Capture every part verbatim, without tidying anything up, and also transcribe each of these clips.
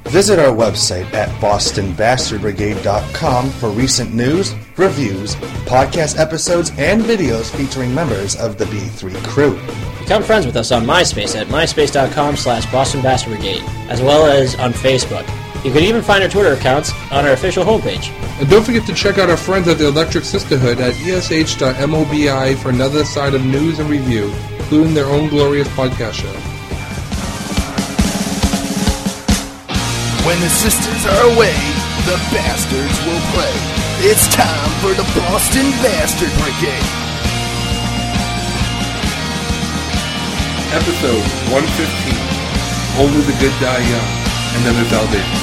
Visit our website at boston bastard brigade dot com for recent news, reviews, podcast episodes, and videos featuring members of the B three crew. Become friends with us on MySpace at myspace dot com slash Boston Bastard Brigade, as well as on Facebook. You can even find our Twitter accounts on our official homepage. And don't forget to check out our friends at the Electric Sisterhood at E S H dot mobi for another side of news and review, including their own glorious podcast show. When the sisters are away, the bastards will play. It's time for the Boston Bastard Brigade. Episode one fifteen, Only the Good Die Young, and then there's Al Davis.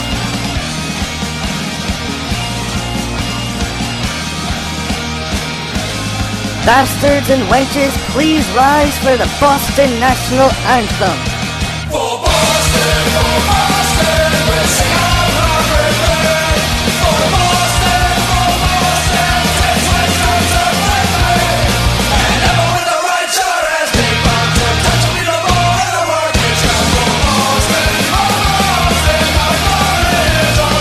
Bastards and wenches, please rise for the Boston National Anthem. For Boston, for Boston, we'll sing our heart rebellion. For Boston, for Boston, take twenty strokes of victory. And never with the right shot as big bombs to touch me no more in the market shop. For Boston, for Boston, my fun is on.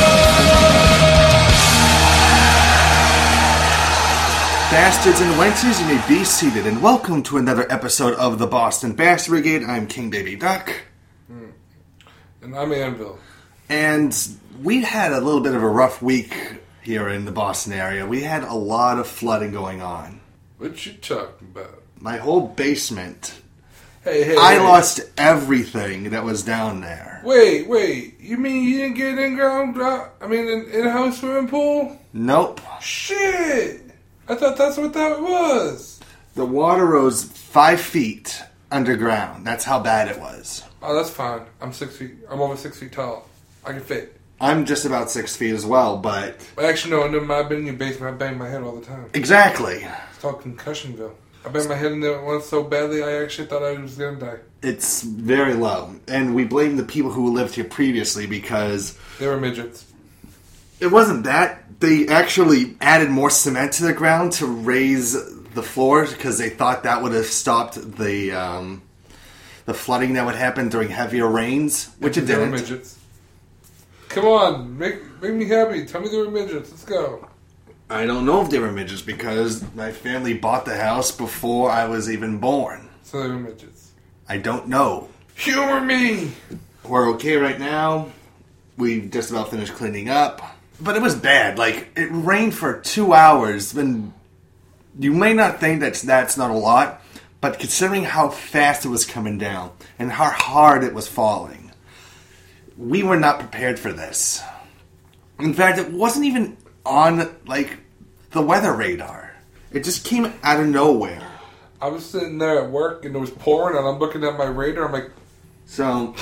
Bastards and wenches, you may be seated, and welcome to another episode of the Boston Bastard Brigade. I'm King Baby Duck. Mm. And I'm Anvil. And we had a little bit of a rough week here in the Boston area. We had a lot of flooding going on. What you talking about? My whole basement. Hey, hey, I hey. lost everything that was down there. Wait, wait. You mean you didn't get an in-ground drop? I mean, an in-house swimming pool? Nope. Shit! I thought that's what that was. The water rose five feet underground. That's how bad it was. Oh, that's fine. I'm six feet. I'm over six feet tall. I can fit. I'm just about six feet as well, but... Actually, no, never mind. I've been in your basement. I bang my head all the time. Exactly. It's called Concussionville. I banged my head in there once so badly, I actually thought I was going to die. It's very low. And we blame the people who lived here previously because... They were midgets. It wasn't that. They actually added more cement to the ground to raise the floor because they thought that would have stopped the um, the flooding that would happen during heavier rains, which it They were didn't. midgets. Come on, make make me happy. Tell me they were midgets. Let's go. I don't know if they were midgets because my family bought the house before I was even born. So they were midgets. I don't know. Humor me! We're okay right now. We just about finished cleaning up. But it was bad. Like, it rained for two hours. And you may not think that that's not a lot, but considering how fast it was coming down and how hard it was falling, we were not prepared for this. In fact, it wasn't even on, like, the weather radar. It just came out of nowhere. I was sitting there at work and it was pouring and I'm looking at my radar. I'm like... So,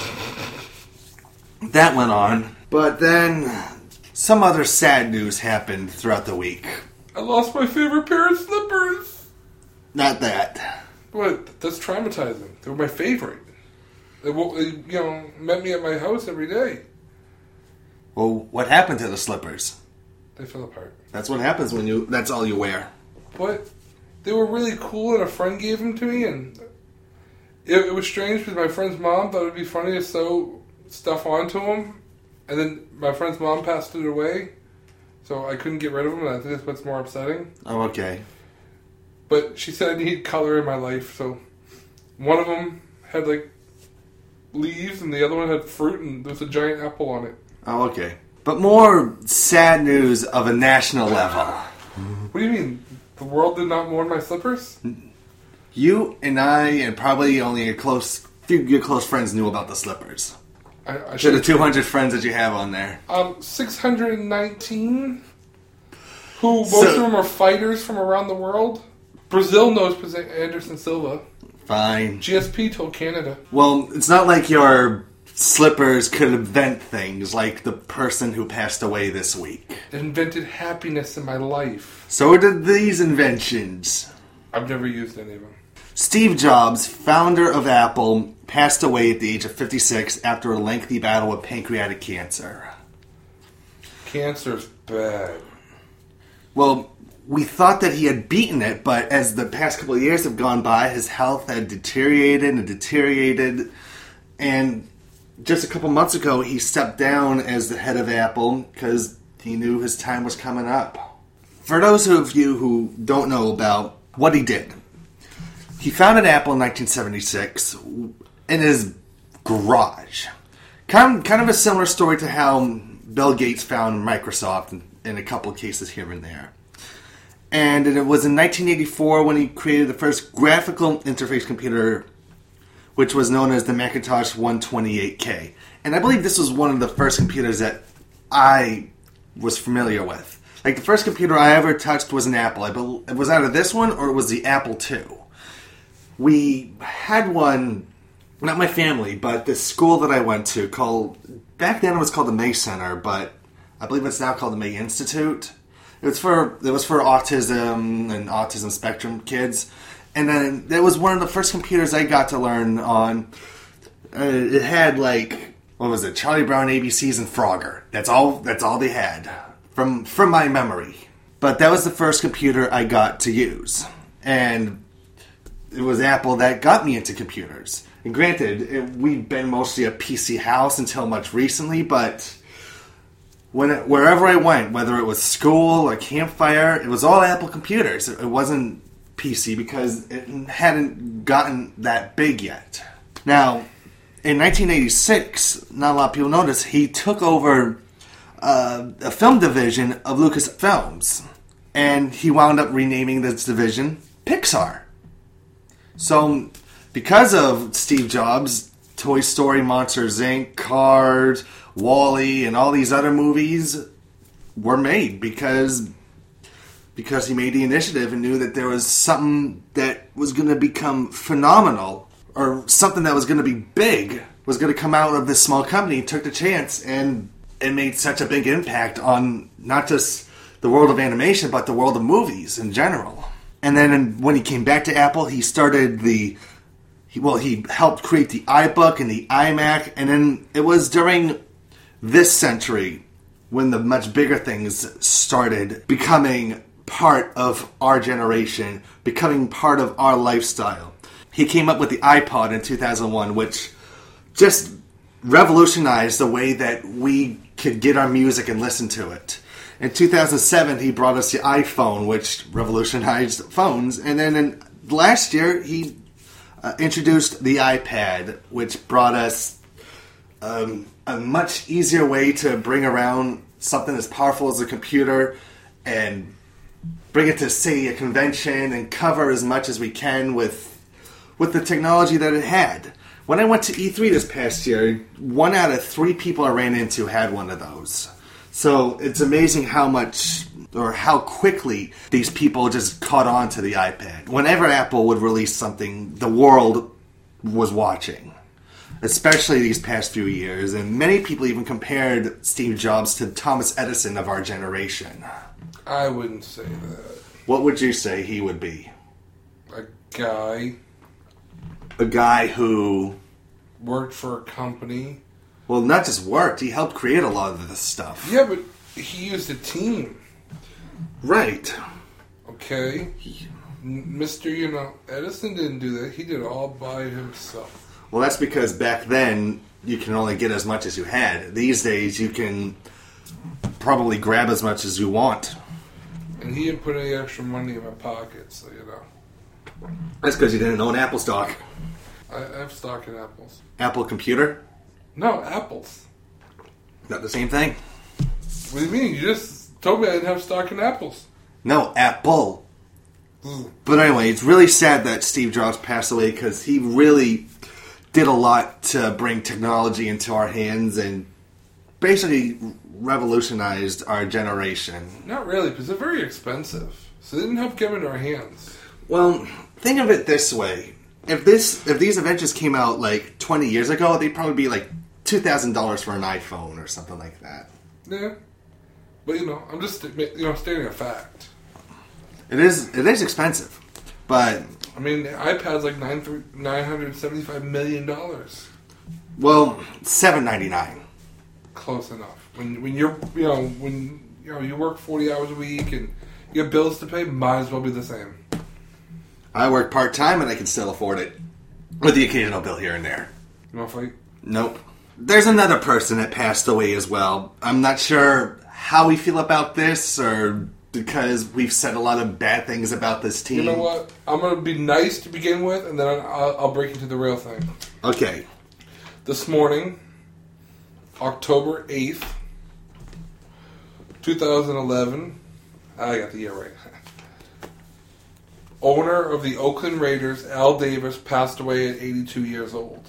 that went on. But then... some other sad news happened throughout the week. I lost my favorite pair of slippers. Not that. What? That's traumatizing. They were my favorite. They, they, you know, met me at my house every day. Well, what happened to the slippers? They fell apart. That's what happens when you, that's all you wear. But they were really cool and a friend gave them to me and it, it was strange because my friend's mom thought it would be funny to sew stuff onto them. And then my friend's mom passed it away, so I couldn't get rid of them, and I think that's what's more upsetting. Oh, okay. But she said I need color in my life, so one of them had, like, leaves, and the other one had fruit, and there was a giant apple on it. Oh, okay. But more sad news of a national level. What do you mean? The world did not mourn my slippers? You and I, and probably only a close few of your close friends knew about the slippers. I, I To the two hundred friends that you have on there. Um, six hundred nineteen, who most So- of them are fighters from around the world. Brazil knows Anderson Silva. Fine. G S P told Canada. Well, it's not like your slippers could invent things like the person who passed away this week. It invented happiness in my life. So did these inventions. I've never used any of them. Steve Jobs, founder of Apple, passed away at the age of fifty-six after a lengthy battle with pancreatic cancer. Cancer's bad. Well, we thought that he had beaten it, but as the past couple of years have gone by, his health had deteriorated and deteriorated, and just a couple months ago, he stepped down as the head of Apple because he knew his time was coming up. For those of you who don't know about what he did, he founded Apple in nineteen seventy-six in his garage. Kind of, kind of a similar story to how Bill Gates found Microsoft in, in a couple of cases here and there. And it was in nineteen eighty-four when he created the first graphical interface computer, which was known as the Macintosh one twenty-eight K. And I believe this was one of the first computers that I was familiar with. Like, the first computer I ever touched was an Apple. I bel it was either this one or it was the Apple two. We had one, not my family, but the school that I went to called, back then it was called the May Center, but I believe it's now called the May Institute. It was for, it was for autism and autism spectrum kids. And then that was one of the first computers I got to learn on. Uh, it had, like, what was it? Charlie Brown, A B Cs, and Frogger. That's all. That's all they had from from my memory. But that was the first computer I got to use, and it was Apple that got me into computers. And granted, it, we've been mostly a P C house until much recently, but when it, wherever I went, whether it was school or campfire, it was all Apple computers. It, it wasn't P C because it hadn't gotten that big yet. Now, in nineteen eighty-six, not a lot of people notice, he took over uh, a film division of Lucasfilms, and he wound up renaming this division Pixar. So, because of Steve Jobs, Toy Story, Monsters, Incorporated, Cars, WALL-E, and all these other movies were made because because he made the initiative and knew that there was something that was going to become phenomenal, or something that was going to be big, was going to come out of this small company. He took the chance, and it made such a big impact on not just the world of animation, but the world of movies in general. And then when he came back to Apple, he started the, he, well, he helped create the iBook and the iMac, and then it was during this century when the much bigger things started becoming part of our generation, becoming part of our lifestyle. He came up with the iPod in two thousand one, which just revolutionized the way that we could get our music and listen to it. In two thousand seven, he brought us the iPhone, which revolutionized phones. And then in, last year, he uh, introduced the iPad, which brought us um, a much easier way to bring around something as powerful as a computer and bring it to, say, a convention and cover as much as we can with with the technology that it had. When I went to E three this past year, one out of three people I ran into had one of those. So it's amazing how much, or how quickly, these people just caught on to the iPad. Whenever Apple would release something, the world was watching. Especially these past few years. And many people even compared Steve Jobs to Thomas Edison of our generation. I wouldn't say that. What would you say he would be? A guy A guy who... worked for a company. Well, not just worked, he helped create a lot of this stuff. Yeah, but he used a team. Right. Okay? Mister, you know, Edison didn't do that. He did it all by himself. Well, that's because back then, you can only get as much as you had. These days, you can probably grab as much as you want. And he didn't put any extra money in my pocket, so you know. That's because you didn't own Apple stock. I, I have stock in apples. Apple computer? No, apples. Not the same thing? What do you mean? You just told me I didn't have stock in apples. No, Apple. Mm. But anyway, it's really sad that Steve Jobs passed away because he really did a lot to bring technology into our hands and basically revolutionized our generation. Not really, because they're very expensive. So they didn't have them in our hands. Well, think of it this way. If this, if these inventions came out like twenty years ago, they'd probably be like two thousand dollars for an iPhone or something like that. Yeah. But, you know, I'm just, you know, stating a fact. It is, it is expensive. But... I mean, the iPad's like nine nine hundred seventy-five million dollars. Well, seven ninety-nine. Close enough. When when you're, you know, when, you know, you work forty hours a week and you have bills to pay, might as well be the same. I work part-time and I can still afford it. With the occasional bill here and there. You want to fight? Nope. there's another person that passed away as well. I'm not sure how we feel about this, or because we've said a lot of bad things about this team. You know what? I'm going to be nice to begin with, and then I'll, I'll break into the real thing. Okay. This morning, October eighth, twenty eleven, I got the year right. Owner of the Oakland Raiders, Al Davis, passed away at eighty-two years old.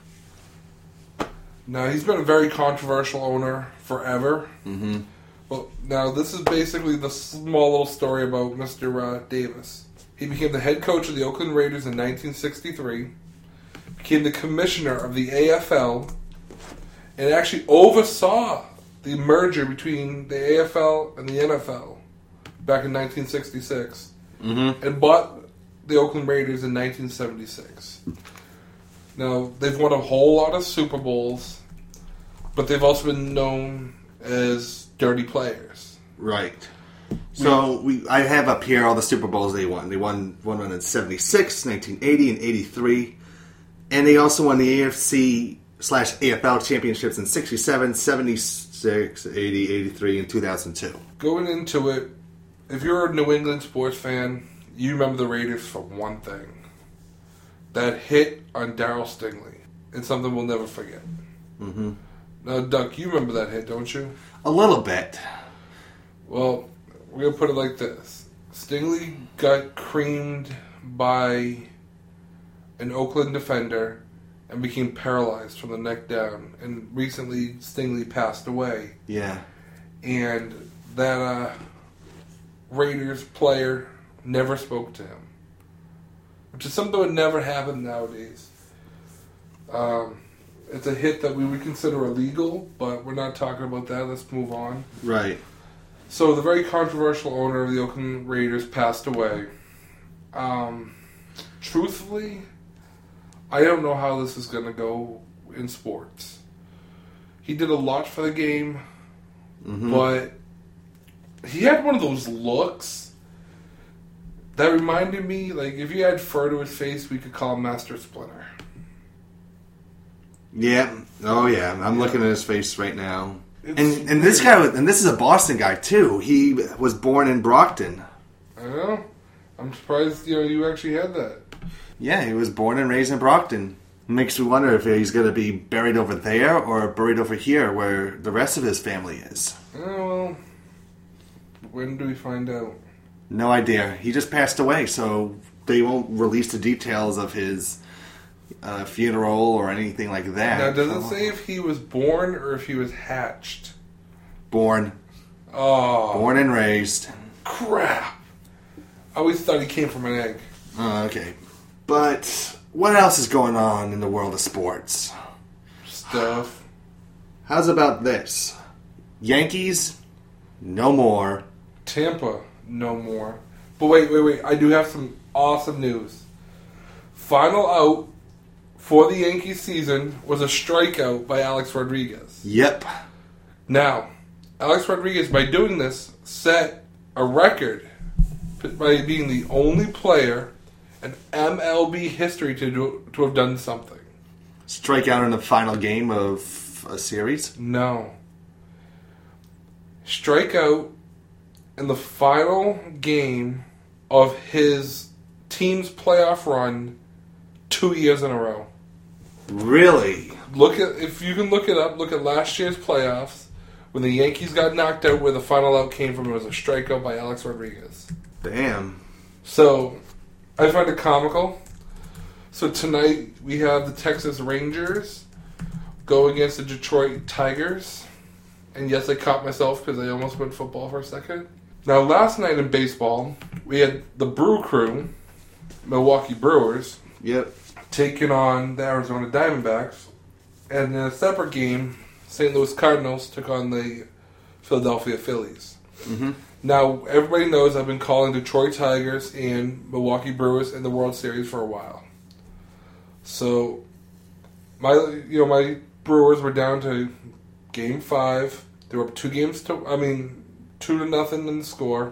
Now, he's been a very controversial owner forever. Mm-hmm. Well, now, this is basically the small little story about Mister Uh, Davis. He became the head coach of the Oakland Raiders in nineteen sixty-three, became the commissioner of the A F L, and actually oversaw the merger between the A F L and the N F L back in nineteen sixty-six, Mm-hmm. and bought the Oakland Raiders in nineteen seventy-six. Now, they've won a whole lot of Super Bowls, but they've also been known as dirty players. Right. So we, I have up here all the Super Bowls they won. They won won one in seventy-six, nineteen eighty, and eighty-three. And they also won the A F C slash A F L championships in sixty-seven, seventy-six, eighty, eighty-three, and two thousand two. Going into it, if you're a New England sports fan, you remember the Raiders for one thing. That hit on Darryl Stingley. It's something we'll never forget. Mm-hmm. Now, Duck, you remember that hit, don't you? A little bit. Well, we're going to put it like this. Stingley got creamed by an Oakland defender and became paralyzed from the neck down. And recently, Stingley passed away. Yeah. And that uh, Raiders player never spoke to him. Which is something that would never happen nowadays. Um, it's a hit that we would consider illegal, but we're not talking about that. Let's move on. Right. So the very controversial owner of the Oakland Raiders passed away. Um, truthfully, I don't know how this is going to go in sports. He did a lot for the game, Mm-hmm. but he had one of those looks that reminded me, like, if you had fur to his face, we could call him Master Splinter. Yeah. Oh, yeah. I'm looking at his face right now. It's And and this guy, was- and this is a Boston guy, too. He was born in Brockton. I know. I'm surprised, you know, you actually had that. Yeah, he was born and raised in Brockton. Makes me wonder if he's going to be buried over there or buried over here where the rest of his family is. Oh, well, when do we find out? No idea. He just passed away, so they won't release the details of his uh, funeral or anything like that. Now, does it say if he was born or if he was hatched? Born. Oh, Born and raised. crap. I always thought he came from an egg. Oh, okay. But what else is going on in the world of sports? Stuff. How's about this? Yankees, no more. Tampa, no more. But wait, wait, wait. I do have some awesome news. Final out for the Yankees season was a strikeout by Alex Rodriguez. Yep. Now, Alex Rodriguez, by doing this, set a record by being the only player in M L B history to do, to have done something. Strike out in the final game of a series. No. Strikeout in the final game of his team's playoff run two years in a row. Really? Look at if you can look it up. Look at last year's playoffs when the Yankees got knocked out. Where the final out came from, it was a strikeout by Alex Rodriguez. Damn. So I find it comical. So tonight we have the Texas Rangers go against the Detroit Tigers, and yes, I caught myself because I almost went football for a second. Now, last night in baseball, we had the Brew Crew, Milwaukee Brewers, Yep. taking on the Arizona Diamondbacks. And in a separate game, Saint Louis Cardinals took on the Philadelphia Phillies. Mm-hmm. Now, everybody knows I've been calling Detroit Tigers and Milwaukee Brewers in the World Series for a while. So, my you know my Brewers were down to game five. They were up two games to, I mean, two to nothing in the score.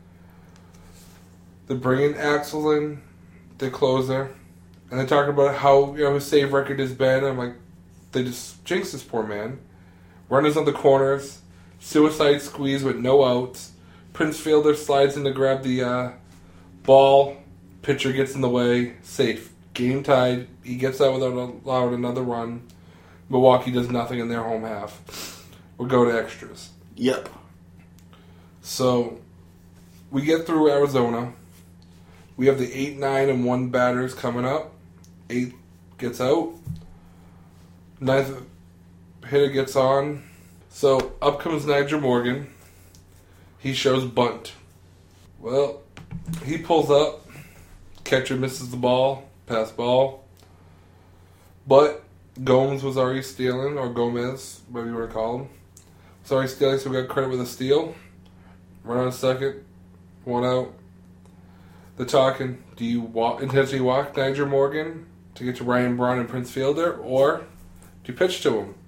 They bring in Axel in, the closer, and they talk about how, you know, his save record has been. I'm like, they just jinx this poor man. Runners on the corners, suicide squeeze with no outs. Prince Fielder slides in to grab the uh, ball. Pitcher gets in the way. Safe. Game tied. He gets out without allowing another run. Milwaukee does nothing in their home half. We'll go to extras. Yep. So, we get through Arizona. We have the eight, nine, and one batters coming up. Eight gets out. Ninth hitter gets on. So, up comes Nigel Morgan. He shows bunt. Well, he pulls up. Catcher misses the ball. Pass ball. But Gomes was already stealing, or Gomez, whatever you want to call him. Was already stealing, so we got credit with a steal. Run on second. One out. They're talking, do you walk, intentionally walk Nigel Morgan to get to Ryan Braun and Prince Fielder, or do you pitch to him?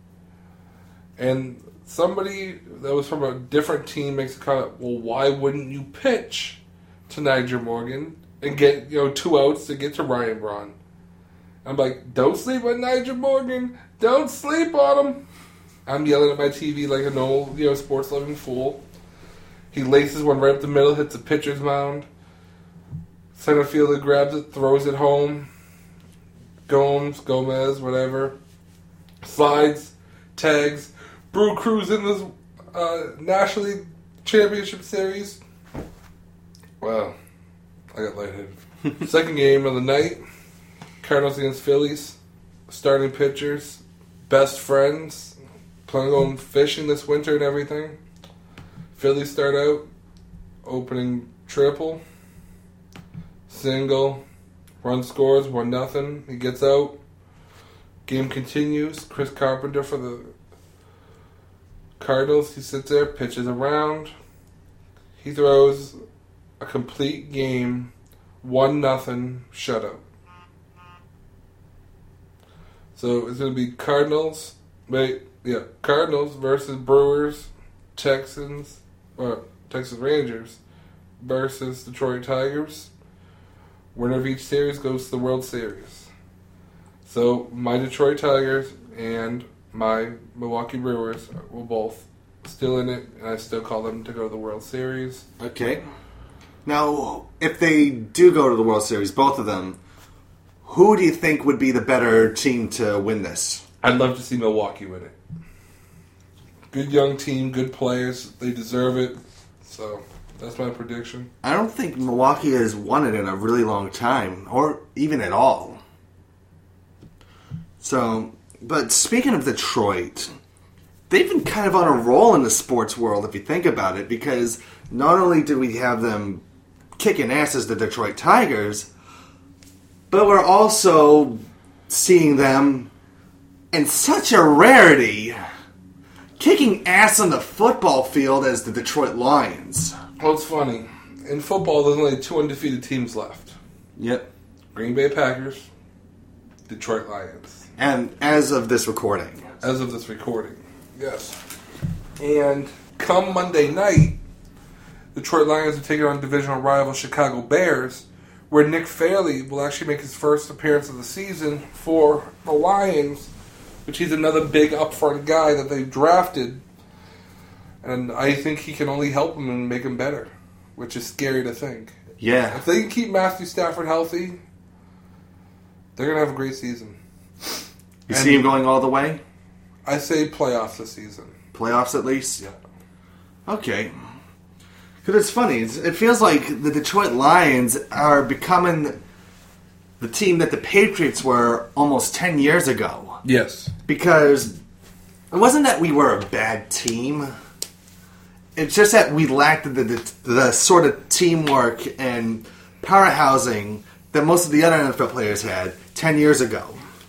And somebody that was from a different team makes a comment, well, why wouldn't you pitch to Nigel Morgan and get, you know, two outs to get to Ryan Braun? I'm like, don't sleep on Nigel Morgan. Don't sleep on him. I'm yelling at my T V like an old, you know, sports-loving fool. He laces one right up the middle, hits the pitcher's mound. Center fielder grabs it, throws it home. Gomes, Gomez, whatever. Slides, tags. Brew Crews in this uh, National League Championship Series. Wow. I got lightheaded. Second game of the night. Cardinals against Phillies. Starting pitchers. Best friends. Planning on going fishing this winter and everything. Phillies start out. Opening triple. Single. Run scores. One nothing. He gets out. Game continues. Chris Carpenter for the Cardinals. He sits there. Pitches around. He throws a complete game. One nothing shutout. So it's going to be Cardinals. Wait, yeah, Cardinals versus Brewers, Texans, or Texas Rangers versus Detroit Tigers. Winner of each series goes to the World Series. So my Detroit Tigers and my Milwaukee Brewers will both still in it, and I still call them to go to the World Series. Okay. Now, if they do go to the World Series, both of them, who do you think would be the better team to win this? I'd love to see Milwaukee win it. Good young team, good players. They deserve it. So, that's my prediction. I don't think Milwaukee has won it in a really long time, or even at all. So, but speaking of Detroit, they've been kind of on a roll in the sports world, if you think about it, because not only do we have them kicking ass as the Detroit Tigers, but we're also seeing them in such a rarity kicking ass on the football field as the Detroit Lions. Well, it's funny. In football, there's only two undefeated teams left. Yep. Green Bay Packers, Detroit Lions. And as of this recording. As of this recording, yes. And come Monday night, Detroit Lions are taking on divisional rival Chicago Bears, where Nick Fairley will actually make his first appearance of the season for the Lions, which he's another big upfront guy that they've drafted. And I think he can only help him and make him better, which is scary to think. Yeah. If they can keep Matthew Stafford healthy, they're going to have a great season. You And see him going all the way? I say playoffs this season. Playoffs at least? Yeah. Okay. Because it's funny. It's, it feels like the Detroit Lions are becoming the team that the Patriots were almost ten years ago. Yes. Because it wasn't that we were a bad team. It's just that we lacked the, the, the sort of teamwork and powerhousing that most of the other N F L players had ten years ago.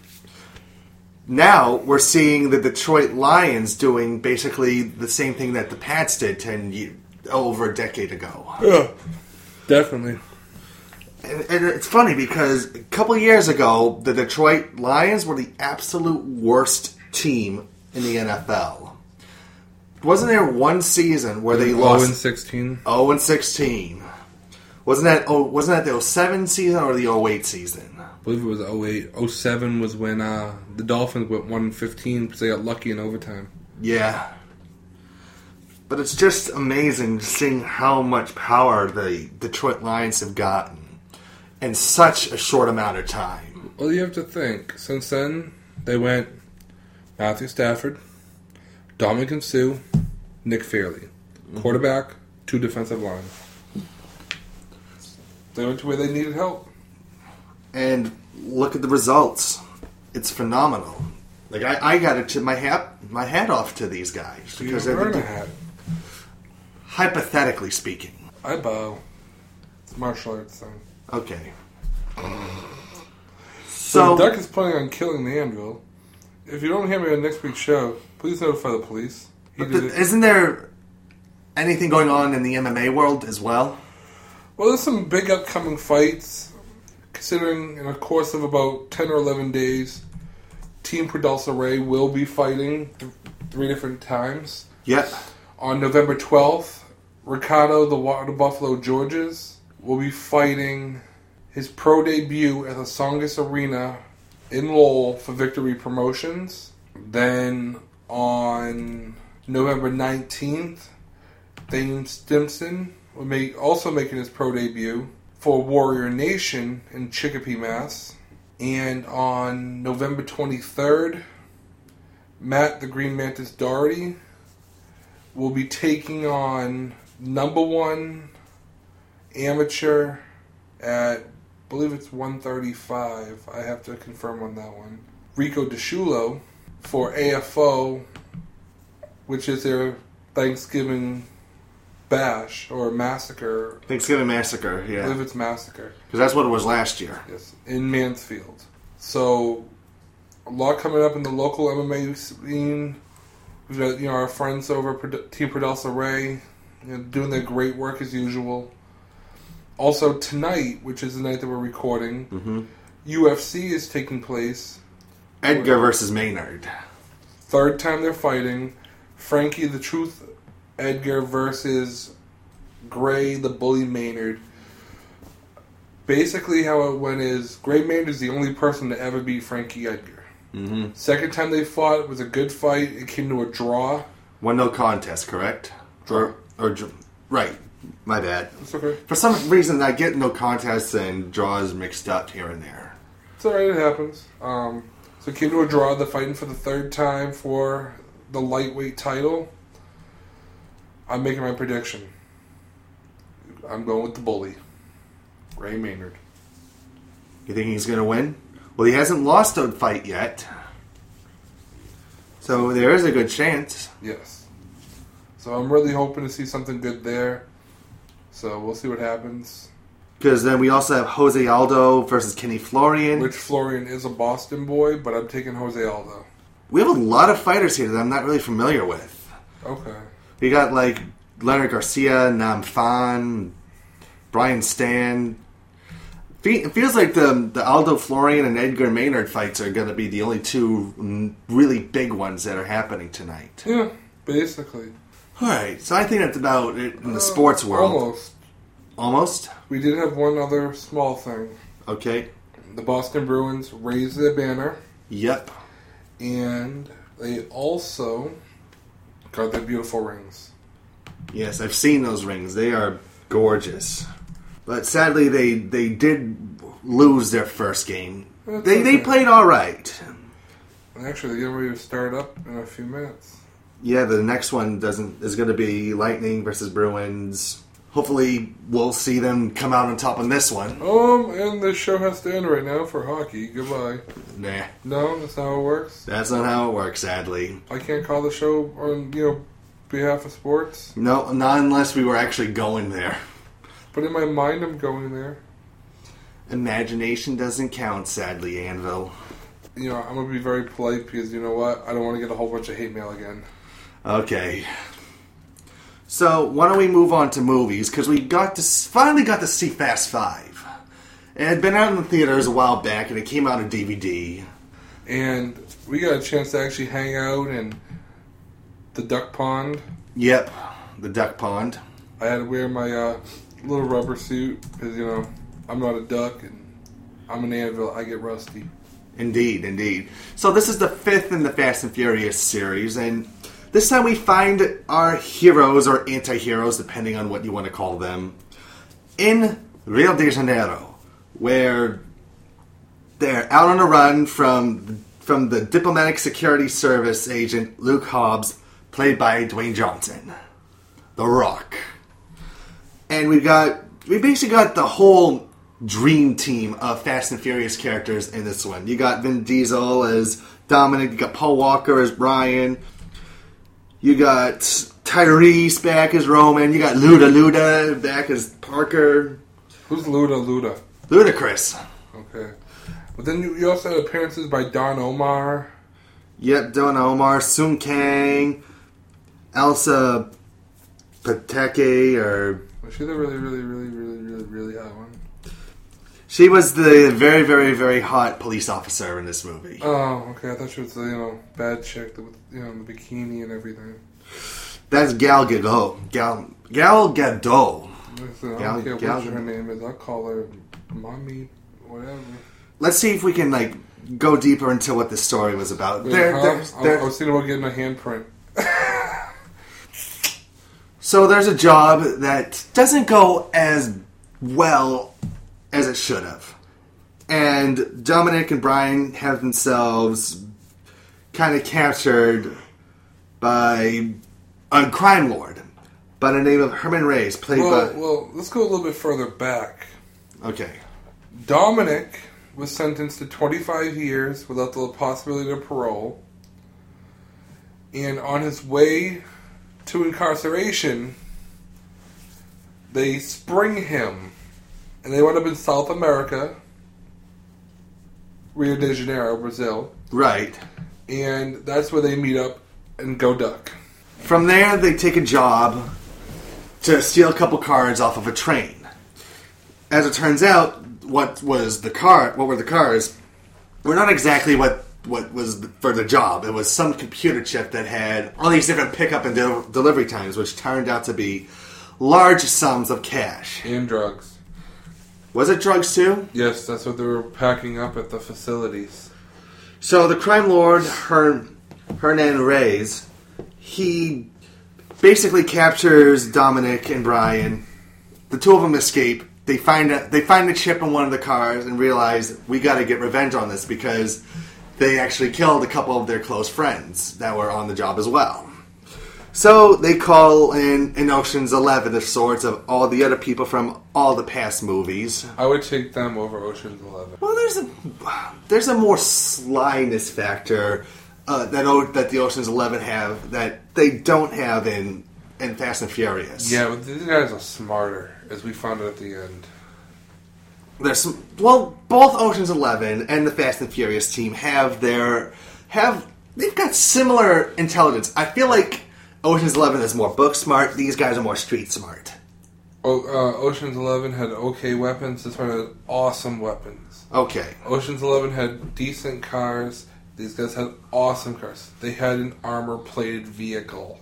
Now we're seeing the Detroit Lions doing basically the same thing that the Pats did ten years, over a decade ago. Yeah, definitely. And, and it's funny because a couple years ago, the Detroit Lions were the absolute worst team in the N F L. Wasn't there one season where they lost oh and sixteen? oh and sixteen. Wasn't that oh wasn't that the oh seven season or the oh eight season? believe it was oh eight. oh seven was when uh, the Dolphins went one and fifteen because they got lucky in overtime. Yeah. But it's just amazing seeing how much power the Detroit Lions have gotten in such a short amount of time. Well, you have to think. Since then, they went Matthew Stafford, Dominican Sue, Nick Fairley. Quarterback, two defensive line. They went to where they needed help. And look at the results. It's phenomenal. Like, I, I got to tip my hat, my hat off to these guys. So you because don't they're earn the- a hat. Hypothetically speaking. I bow. It's a martial arts thing. Okay. So, So, Duck is planning on killing the Anvil. If you don't hear me on next week's show, please notify the police. He but did the, it. isn't there anything going on in the M M A world as well? Well, there's some big upcoming fights. Considering in a course of about ten or eleven days, Team Pradalsa Ray will be fighting th- three different times. Yep. On November twelfth, Ricardo, the Water Buffalo Georges, will be fighting his pro debut at the Songus Arena in Lowell for Victory Promotions. Then on November nineteenth, Thane Stimson will make, also making his pro debut for Warrior Nation in Chicopee, Mass. And on November twenty-third, Matt the Green Mantis Doherty will be taking on number one amateur at, I believe it's one thirty-five. I have to confirm on that one. Rico DeShulo for A F O, which is their Thanksgiving bash or massacre. Thanksgiving Massacre, I yeah. believe it's massacre. Because that's what it was last year. Yes, in Mansfield. So, a lot coming up in the local M M A scene. We've got, you know, our friends over at Pred- Team Pradalsa Ray, you know, doing their great work as usual. Also, tonight, which is the night that we're recording, Mm-hmm. U F C is taking place. Edgar versus Maynard. Third time they're fighting. Frankie the Truth Edgar versus Gray the Bully Maynard. Basically, how it went is Gray Maynard is the only person to ever beat Frankie Edgar. Mm-hmm. Second time they fought, it was a good fight. It came to a draw. One no contest, correct? Or, or dr- right. My bad. It's okay. For some reason, I get no contests and draws mixed up here and there. It's alright, it happens. Um, so it came to a draw. They're fighting for the third time for the lightweight title. I'm making my prediction. I'm going with the bully. Ray Maynard. You think he's going to win? Well, he hasn't lost a fight yet. So there is a good chance. Yes. So I'm really hoping to see something good there. So we'll see what happens. Because then we also have Jose Aldo versus Kenny Florian. Which Florian is a Boston boy, but I'm taking Jose Aldo. We have a lot of fighters here that I'm not really familiar with. Okay. We got like Leonard Garcia, Nam Fan, Brian Stan. Fe- It feels like the the Aldo Florian and Edgar Maynard fights are going to be the only two mm, really big ones that are happening tonight. Yeah, basically. All right, so I think that's about it in the sports world. Almost. Almost? We did have one other small thing. Okay. The Boston Bruins raised their banner, Yep. and they also got their beautiful rings. Yes, I've seen those rings. They are gorgeous. But sadly, they, they did lose their first game. That's They they okay. played all right. And actually, they're getting ready to start up in a few minutes. Yeah, the next one doesn't is going to be Lightning versus Bruins. Hopefully, we'll see them come out on top on this one. Um, and the show has to end right now for hockey. Goodbye. Nah, No, that's not how it works. that's not how it works. Sadly, I can't call the show on, you know, behalf of sports. no, not unless we were actually going there. But in my mind, I'm going there. Imagination doesn't count. Sadly, Anvil. You know, I'm going to be very polite because, you know what? I don't want to get a whole bunch of hate mail again. Okay. So, why don't we move on to movies? Because we got to finally got to see Fast Five. It had been out in the theaters a while back, and it came out on D V D. And we got a chance to actually hang out in the duck pond. Yep, the duck pond. I had to wear my uh, little rubber suit because, you know, I'm not a duck. And I'm an anvil. I get rusty. Indeed, indeed. So this is the fifth in the Fast and Furious series, and this time we find our heroes or anti-heroes, depending on what you want to call them, in Rio de Janeiro, where they're out on a run from from the diplomatic security service agent Luke Hobbs, played by Dwayne Johnson, The Rock. And we've got we basically got the whole dream team of Fast and Furious characters in this one. You got Vin Diesel as Dominic, you got Paul Walker as Brian, you got Tyrese back as Roman, you got Luda Luda back as Parker. Who's Luda Luda? Ludacris. Okay. But then you, you also had appearances by Don Omar. Yep, Don Omar, Sung Kang, Elsa Pateki, or... Was she the really, really, really, really, really, really hot one? She was the very, very, very hot police officer in this movie. Oh, okay. I thought she was the, you know, bad chick with, you know, the bikini and everything. That's Gal Gadot. Gal, Gal Gadot. Listen, I Gal- don't care Gal- what her name is. I'll call her Mommy, whatever. Let's see if we can, like, go deeper into what this story was about. Wait, There, huh? there's- I, there- I was thinking about getting a handprint. So there's a job that doesn't go as well as it should have. And Dominic and Brian have themselves kind of captured by a crime lord by the name of Herman Reyes, played Well, by... well, let's go a little bit further back. Okay. Dominic was sentenced to twenty-five years without the possibility of parole. And on his way to incarceration, they spring him. And they wound up in South America, Rio de Janeiro, Brazil. Right. And that's where they meet up and go duck. From there, they take a job to steal a couple cars off of a train. As it turns out, what was the car? What were the cars? Were not exactly what what was for the job. It was some computer chip that had all these different pickup and de- delivery times, which turned out to be large sums of cash. And drugs. Was it drugs too? Yes, that's what they were packing up at the facilities. So the crime lord Her- Hernan Reyes, he basically captures Dominic and Brian. The two of them escape. They find a, they find the chip in one of the cars and realize we got to get revenge on this because they actually killed a couple of their close friends that were on the job as well. So they call in in Ocean's Eleven of sorts of all the other people from all the past movies. I would take them over Ocean's Eleven. Well, there's a there's a more slyness factor uh, that o- that the Ocean's Eleven have that they don't have in in Fast and Furious. Yeah, but these guys are smarter, as we found out at the end. There's some, well, both Ocean's Eleven and the Fast and Furious team have their have they've got similar intelligence. I feel like Ocean's Eleven is more book smart. These guys are more street smart. Oh, uh, Ocean's Eleven had okay weapons. This one had awesome weapons. Okay. Ocean's Eleven had decent cars. These guys had awesome cars. They had an armor-plated vehicle.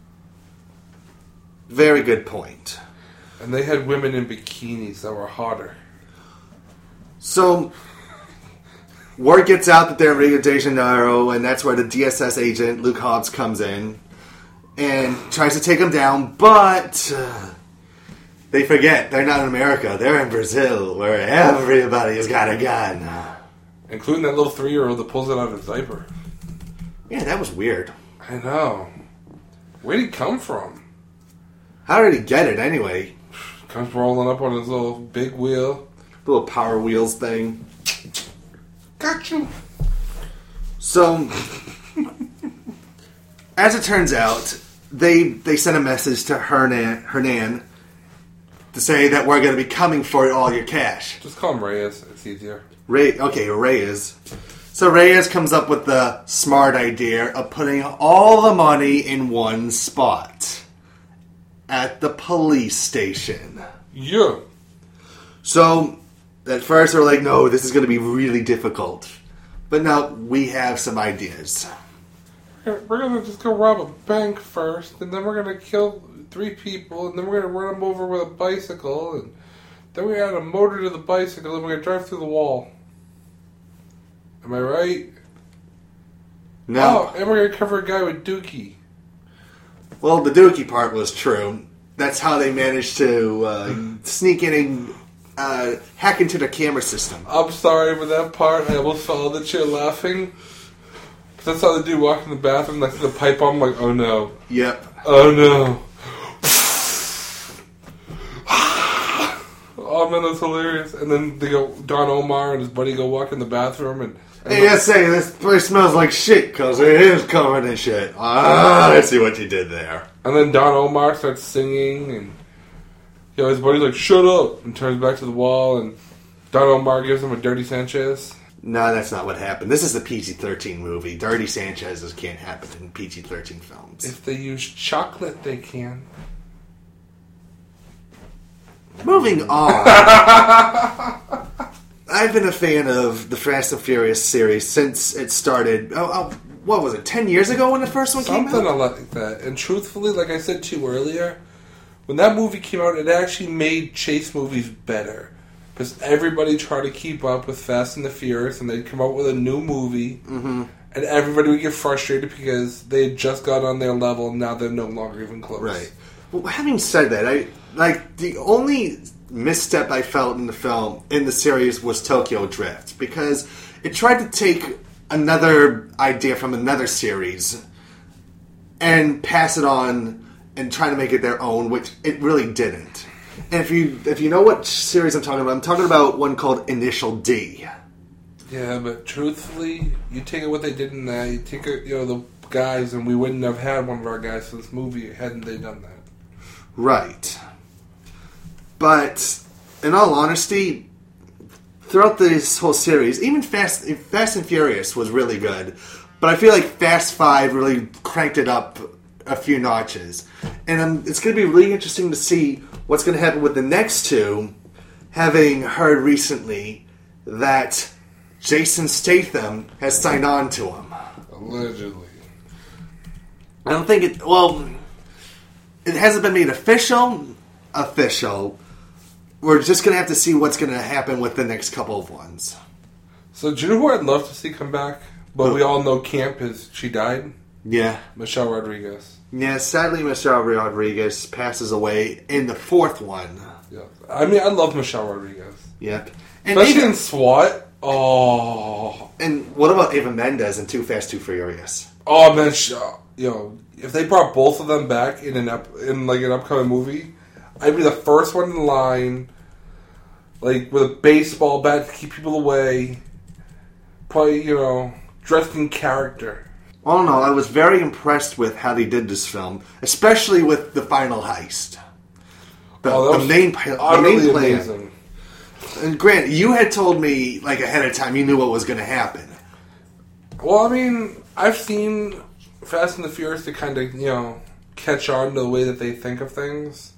Very good point. And they had women in bikinis that were hotter. So, word gets out that they're in Rio de Janeiro, and that's where the D S S agent, Luke Hobbs, comes in and tries to take them down, but uh, they forget they're not in America. They're in Brazil, where everybody has got a gun. Including that little three-year-old that pulls it out of his diaper. Yeah, that was weird. I know. Where'd he come from? How did he get it, anyway? Comes rolling up on his little big wheel. Little Power Wheels thing. Got you. So, as it turns out, they they sent a message to Hernan, Hernan to say that we're going to be coming for all your cash. Just call him Reyes. It's easier. Ray, okay, Reyes. So Reyes comes up with the smart idea of putting all the money in one spot. At the police station. Yeah. So, at first we're like, no, this is going to be really difficult. But now we have some ideas. We're gonna just go rob a bank first, and then we're gonna kill three people, and then we're gonna run them over with a bicycle, and then we add a motor to the bicycle, and we're gonna drive through the wall. Am I right? No. Oh, and we're gonna cover a guy with Dookie. Well, the Dookie part was true. That's how they managed to uh, sneak in and uh, hack into the camera system. I'm sorry, but that part, I almost fell on the chair laughing. That's how the dude walked in the bathroom next to the pipe bomb. I'm like, oh no. Yep. Oh no. Oh man, that's hilarious. And then they go, Don Omar and his buddy go walk in the bathroom and... and Hey, I say, this place smells like shit because it is covered in shit. Ah, I see what you did there. And then Don Omar starts singing and you know, his buddy's like, shut up, and turns back to the wall and Don Omar gives him a Dirty Sanchez. No, that's not what happened. This is a P G thirteen movie. Dirty Sanchez's can't happen in P G thirteen films. If they use chocolate, they can. Moving on. I've been a fan of the Fast and Furious series since it started. Oh, oh, what was it, ten years ago when the first one came Something out? like that. And truthfully, like I said to you earlier, when that movie came out, it actually made chase movies better. Because everybody tried to keep up with Fast and the Furious, and they'd come out with a new movie, mm-hmm. and everybody would get frustrated because they had just got on their level, and now they're no longer even close. Right. Well, having said that, I like the only misstep I felt in the film, in the series, was Tokyo Drift. Because it tried to take another idea from another series and pass it on and try to make it their own, which it really didn't. And if you if you know what series I'm talking about, I'm talking about one called Initial D. Yeah, but truthfully, you take it what they did in that, you take it, you know, the guys, and we wouldn't have had one of our guys for this movie hadn't they done that. Right. But, in all honesty, throughout this whole series, even Fast, Fast and Furious was really good. But I feel like Fast five really cranked it up a few notches. And um, it's going to be really interesting to see what's going to happen with the next two, having heard recently that Jason Statham has signed on to them. Allegedly. I don't think it... Well, it hasn't been made official. Official. We're just going to have to see what's going to happen with the next couple of ones. So, do you know who I'd love to see come back? But we all know Camp is she died? Yeah. Michelle Rodriguez. Yeah, sadly Michelle Rodriguez passes away in the fourth one. Yeah. I mean, I love Michelle Rodriguez. Yep. And Especially even, in SWAT. Oh. And what about Eva Mendes in Too Fast, Too Furious? Oh, man. Sh- you know, if they brought both of them back in an ep- in like an upcoming movie, I'd be the first one in line, like with a baseball bat to keep people away. Probably, you know, dressed in character. All in all, I was very impressed with how they did this film, especially with the final heist. The, Oh, that the was main, the utterly main plan. amazing. And Grant, you had told me like ahead of time you knew what was going to happen. Well, I mean, I've seen Fast and the Furious to kind of, you know, catch on to the way that they think of things.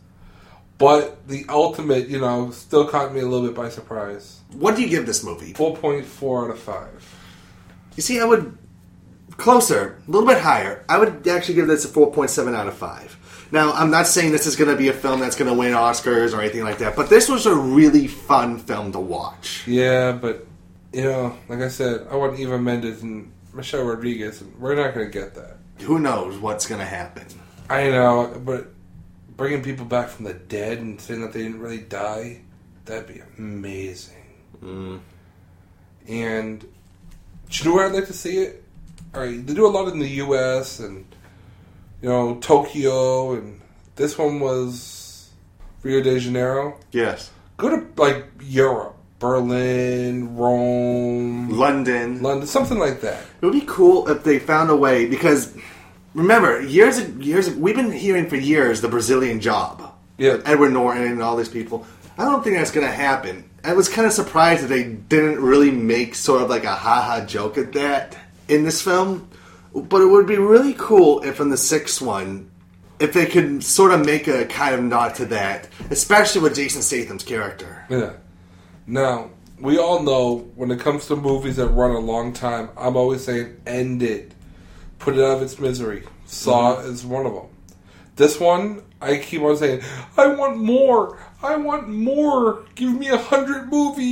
But the ultimate, you know, still caught me a little bit by surprise. What do you give this movie? four point four out of five. You see, I would... Closer, a little bit higher. I would actually give this a four point seven out of five. Now, I'm not saying this is going to be a film that's going to win Oscars or anything like that, but this was a really fun film to watch. Yeah, but, you know, like I said, I want Eva Mendes and Michelle Rodriguez, and we're not going to get that. Who knows what's going to happen? I know, but bringing people back from the dead and saying that they didn't really die, that'd be amazing. Mm. And, do you know where I'd like to see it? Alright, they do a lot in the U S and, you know, Tokyo, and this one was Rio de Janeiro. Yes. Go to, like, Europe. Berlin, Rome, London. London, something like that. It would be cool if they found a way, because, remember, years years we've been hearing for years the Brazilian Job. Yeah. With Edward Norton and all these people. I don't think that's going to happen. I was kind of surprised that they didn't really make sort of like a ha-ha joke at that in this film. But it would be really cool if in the sixth one, if they could sort of make a kind of nod to that, especially with Jason Statham's character. Yeah. Now, we all know when it comes to movies that run a long time, I'm always saying end it. Put it out of its misery. Saw mm-hmm. is one of them. This one, I keep on saying, I want more. I want more. Give me a hundred movies.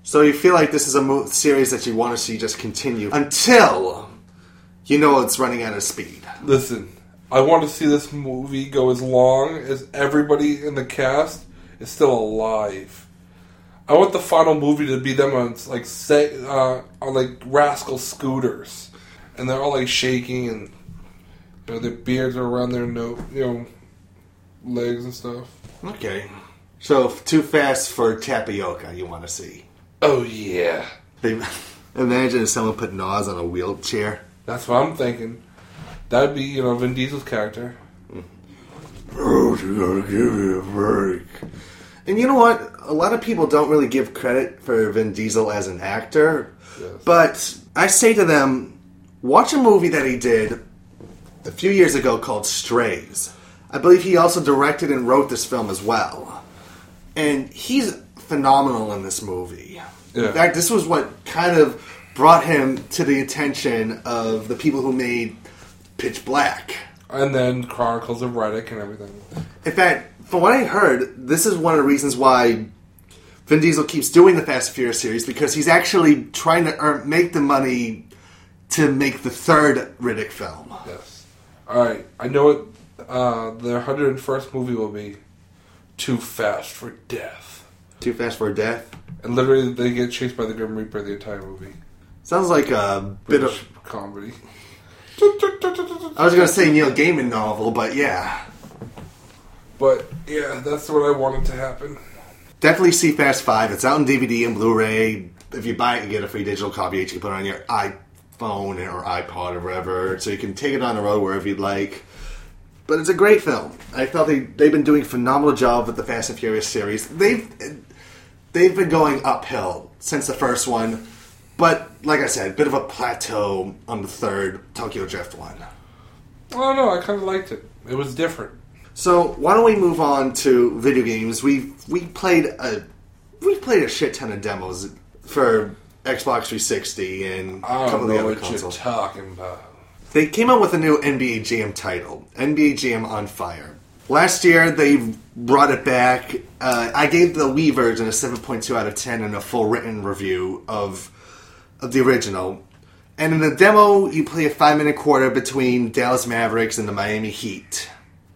So you feel like this is a mo- series that you want to see just continue until you know it's running out of speed. Listen, I want to see this movie go as long as everybody in the cast is still alive. I want the final movie to be them on like say uh, on like rascal scooters, and they're all like shaking, and you know, their beards are around their no, you know, legs and stuff. Okay. So, Too Fast for Tapioca you want to see. Oh yeah, They, imagine if someone put Nas on a wheelchair. that's what I'm thinking. That'd be, you know, Vin Diesel's character. Oh, you gotta give me a break. And you know what? A lot of people don't really give credit for Vin Diesel as an actor. Yes. But I say to them, watch a movie that he did a few years ago called Strays. I believe he also directed and wrote this film as well. And he's phenomenal in this movie. Yeah. In fact, this was what kind of brought him to the attention of the people who made Pitch Black. And then Chronicles of Riddick and everything. In fact, from what I heard, this is one of the reasons why Vin Diesel keeps doing the Fast and Furious series, because he's actually trying to earn, make the money to make the third Riddick film. Yes. Alright, I know what uh, the one hundred first movie will be. Too Fast for Death. Too Fast for Death? And literally they get chased by the Grim Reaper the entire movie. Sounds like a bit British of... comedy. I was going to say Neil Gaiman novel, but yeah. But, yeah, that's what I wanted to happen. Definitely see Fast five. It's out on D V D and Blu-ray. If you buy it, you get a free digital copy. You can put it on your iPhone or iPod or whatever, so you can take it on the road wherever you'd like. But it's a great film. I felt they, they've been doing a phenomenal job with the Fast and Furious series. They've they've been going uphill since the first one. But, like I said, a bit of a plateau on the third Tokyo Drift one. Oh, no, I kind of liked it. It was different. So, why don't we move on to video games? We we played a we played a shit ton of demos for Xbox three sixty and a I couple don't of the know other what you're consoles. talking about. They came out with a new N B A Jam title, N B A Jam on Fire. Last year, they brought it back. Uh, I gave the Wii version a seven point two out of ten and a full written review of, of the original. And in the demo, you play a five-minute quarter between Dallas Mavericks and the Miami Heat.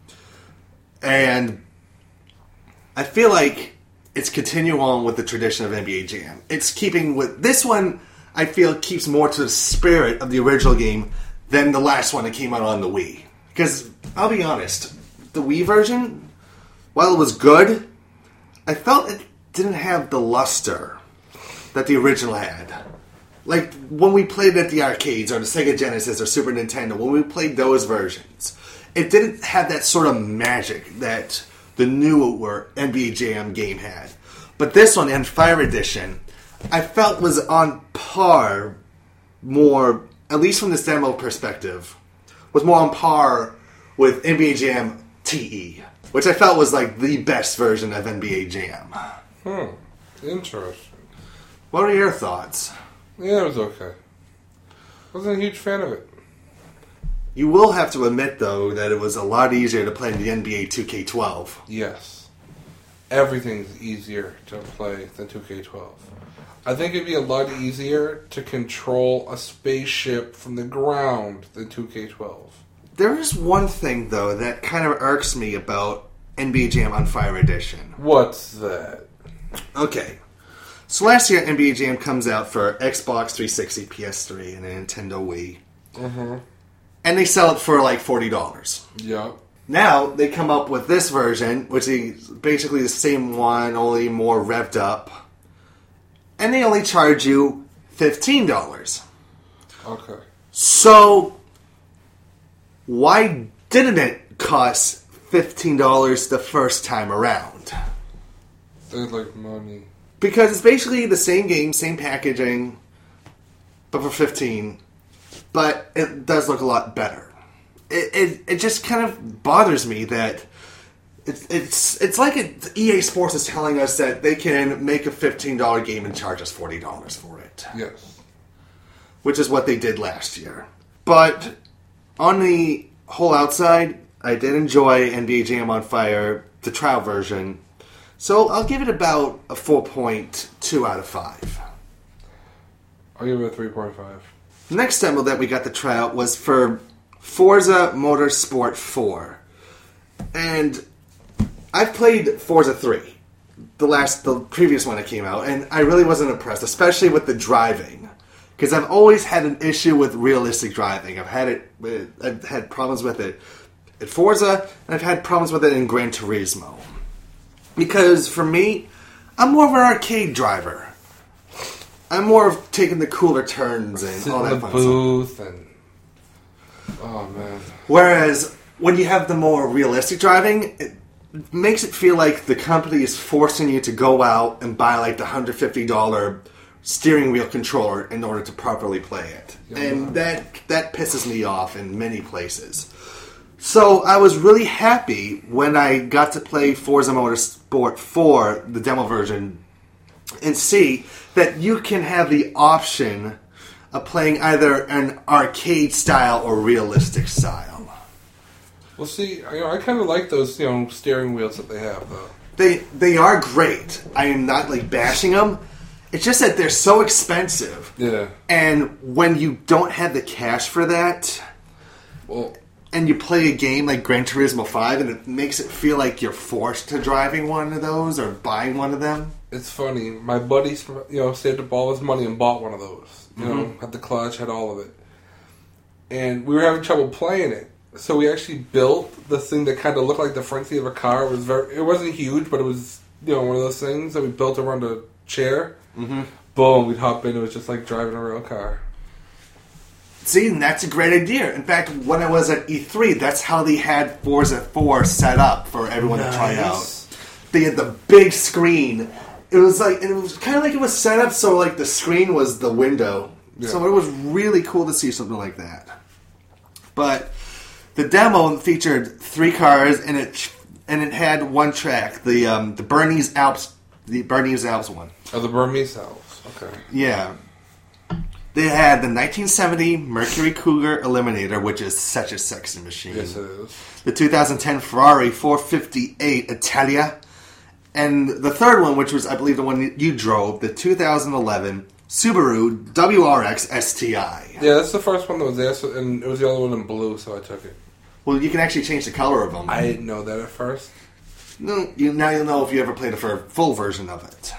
And I feel like it's continuing on with the tradition of N B A Jam. It's keeping with... This one, I feel, keeps more to the spirit of the original game than the last one that came out on the Wii. Because, I'll be honest, the Wii version, while it was good, I felt it didn't have the luster that the original had. Like, when we played it at the arcades, or the Sega Genesis, or Super Nintendo, when we played those versions, it didn't have that sort of magic that the newer N B A Jam game had. But this one, and Fire Edition, I felt was on par more, at least from this demo perspective, was more on par with N B A Jam T E, which I felt was like the best version of N B A Jam. Hmm. Interesting. What are your thoughts? Yeah, it was okay. Wasn't a huge fan of it. You will have to admit, though, that it was a lot easier to play in the N B A two K twelve. Yes. Everything's easier to play than two K twelve. I think it'd be a lot easier to control a spaceship from the ground than two K twelve. There is one thing, though, that kind of irks me about N B A Jam on Fire Edition. What's that? Okay. So last year, N B A Jam comes out for Xbox three sixty, P S three, and a Nintendo Wii. Mm-hmm. And they sell it for like forty dollars. Yep. Now, they come up with this version, which is basically the same one, only more revved up. And they only charge you fifteen dollars. Okay. So, why didn't it cost fifteen dollars the first time around? They like money. Because it's basically the same game, same packaging, but for fifteen dollars. But it does look a lot better. It it, it just kind of bothers me that it's it's it's like it, E A Sports is telling us that they can make a fifteen dollars game and charge us forty dollars for it. Yes. Which is what they did last year. But on the whole outside, I did enjoy N B A Jam on Fire, the trial version. So I'll give it about a four point two out of five. I'll give it a three point five. The next demo that we got to try out was for Forza Motorsport four. And I've played Forza three, the last, the previous one that came out, and I really wasn't impressed, especially with the driving. Because I've always had an issue with realistic driving. I've had it, with, I've had problems with it at Forza, and I've had problems with it in Gran Turismo. Because for me, I'm more of an arcade driver. I'm more of taking the cooler turns and Sit all in that the fun booth stuff. and oh man. Whereas when you have the more realistic driving, it makes it feel like the company is forcing you to go out and buy like the one hundred fifty dollars steering wheel controller in order to properly play it. Yeah. And that that pisses me off in many places. So I was really happy when I got to play Forza Motorsport four, the demo version, and see that you can have the option of playing either an arcade style or realistic style. Well, see, you know, I kind of like those, you know, steering wheels that they have, though. They they are great. I am not like bashing them. It's just that they're so expensive. Yeah. And when you don't have the cash for that, Well, and you play a game like Gran Turismo five, and it makes it feel like you're forced to driving one of those or buying one of them. it's funny. My buddy, you know, saved up all his money and bought one of those. You know, had the clutch, had all of it. And we were having trouble playing it. So we actually built the thing that kind of looked like the front seat of a car. It was very, it wasn't huge, but it was, you know, one of those things that we built around a chair. Mm-hmm. Boom, we'd hop in. It was just like driving a real car. See, and that's a great idea. In fact, when I was at E three, that's how they had Forza four set up for everyone Nice. to try out. They had the big screen. It was like, and it was kind of like it was set up so like the screen was the window. Yeah. So it was really cool to see something like that. But the demo featured three cars, and it and it had one track, the um, the Bernese Alps, the Bernese Alps one. Oh, the Burmese Alps. Okay. Yeah. They had the nineteen seventy Mercury Cougar Eliminator, which is such a sexy machine. Yes, it is. The two thousand ten Ferrari four fifty-eight Italia. And the third one, which was, I believe, the one you drove, the two thousand eleven Subaru W R X S T I. Yeah, that's the first one that was there, so, and it was the only one in blue, so I took it. Well, you can actually change the color of them. I didn't know that at first. No, you, now you'll know if you ever played a full version of it.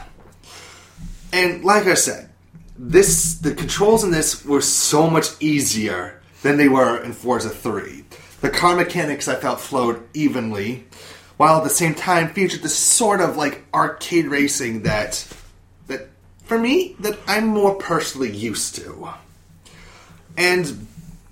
And like I said, this the controls in this were so much easier than they were in Forza three. The car mechanics I felt flowed evenly, while at the same time featured this sort of like arcade racing that that for me that I'm more personally used to. And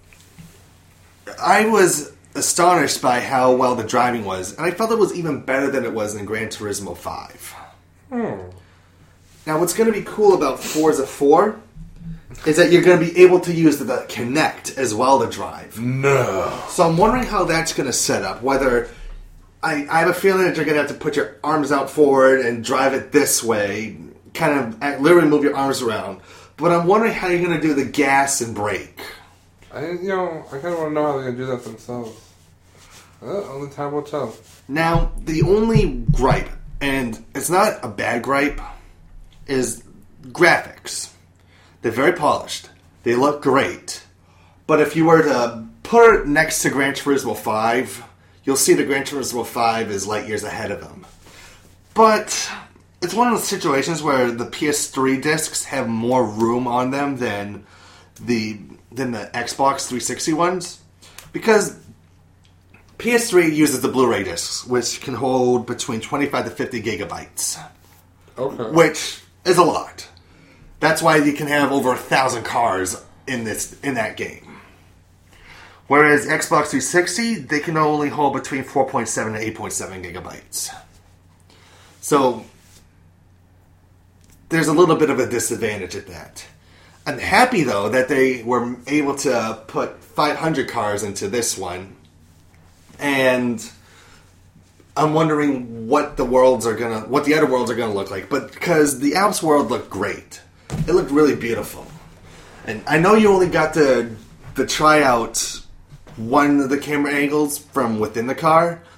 I was astonished by how well the driving was, and I felt it was even better than it was in Gran Turismo five. Hmm. Now, what's going to be cool about Forza four is that you're going to be able to use the, the Kinect as well to drive. No. So I'm wondering how that's going to set up. Whether I, I have a feeling that you're going to have to put your arms out forward and drive it this way, kind of act- literally move your arms around. But I'm wondering how you're going to do the gas and brake. I, you know, I kind of want to know how they're going to do that themselves. Uh, only time will tell. Now, the only gripe, and it's not a bad gripe, is graphics. They're very polished. They look great. But if you were to put it next to Gran Turismo five, you'll see that Gran Turismo five is light years ahead of them. But it's one of those situations where the P S three discs have more room on them than the than the Xbox three sixty ones. Because P S three uses the Blu-ray discs, which can hold between twenty-five to fifty gigabytes. Okay. Which is a lot. That's why you can have over a thousand cars in this in that game. Whereas Xbox three sixty, they can only hold between four point seven and eight point seven gigabytes. So there's a little bit of a disadvantage at that. I'm happy though that they were able to put five hundred cars into this one, and I'm wondering what the worlds are gonna, what the other worlds are gonna look like. But because the Alps world looked great, it looked really beautiful, and I know you only got to to try out one of the camera angles from within the car,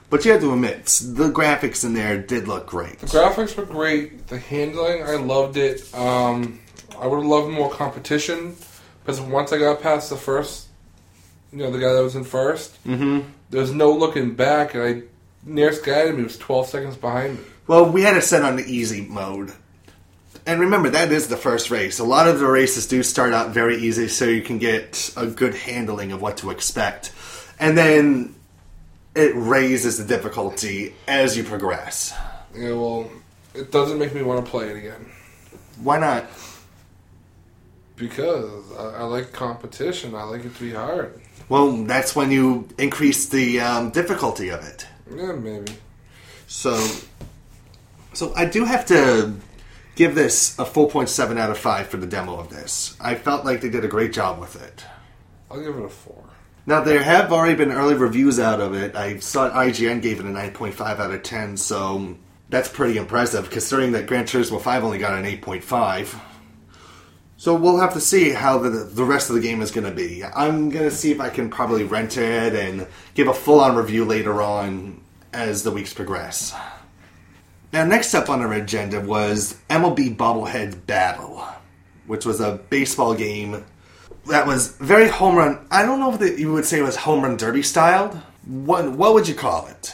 But you have to admit, the graphics in there did look great. The graphics were great. The handling, I loved it. Um, I would have loved more competition. Because once I got past the first, you know, the guy that was in first, Mm-hmm. there was no looking back. And I nearest guy to me was twelve seconds behind me. Well, we had it set on the easy mode. And remember, that is the first race. A lot of the races do start out very easy, so you can get a good handling of what to expect. And then it raises the difficulty as you progress. Yeah, well, it doesn't make me want to play it again. Why not? Because I, I like competition. I like it to be hard. Well, that's when you increase the um, difficulty of it. Yeah, maybe. So, so I do have to give this a four point seven out of five for the demo of this. I felt like they did a great job with it. I'll give it a four. Now, there have already been early reviews out of it. I saw I G N gave it a nine point five out of ten, so that's pretty impressive, considering that Gran Turismo five only got an eight point five. So we'll have to see how the the rest of the game is going to be. I'm going to see if I can probably rent it and give a full-on review later on as the weeks progress. Now, next up on our agenda was M L B Bobblehead Battle, which was a baseball game that was very home run. I don't know if the, you would say it was home run derby styled. What what would you call it?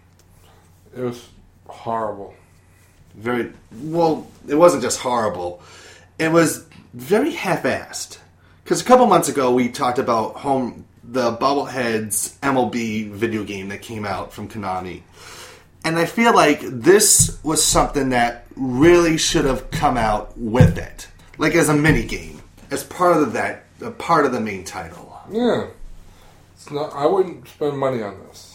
It was horrible. Very well. It wasn't just horrible. It was very half-assed. Because a couple months ago we talked about home the Bobbleheads M L B video game that came out from Konami. And I feel like this was something that really should have come out with it. Like as a mini game. As part of that, a part of the main title. Yeah. It's not. I wouldn't spend money on this.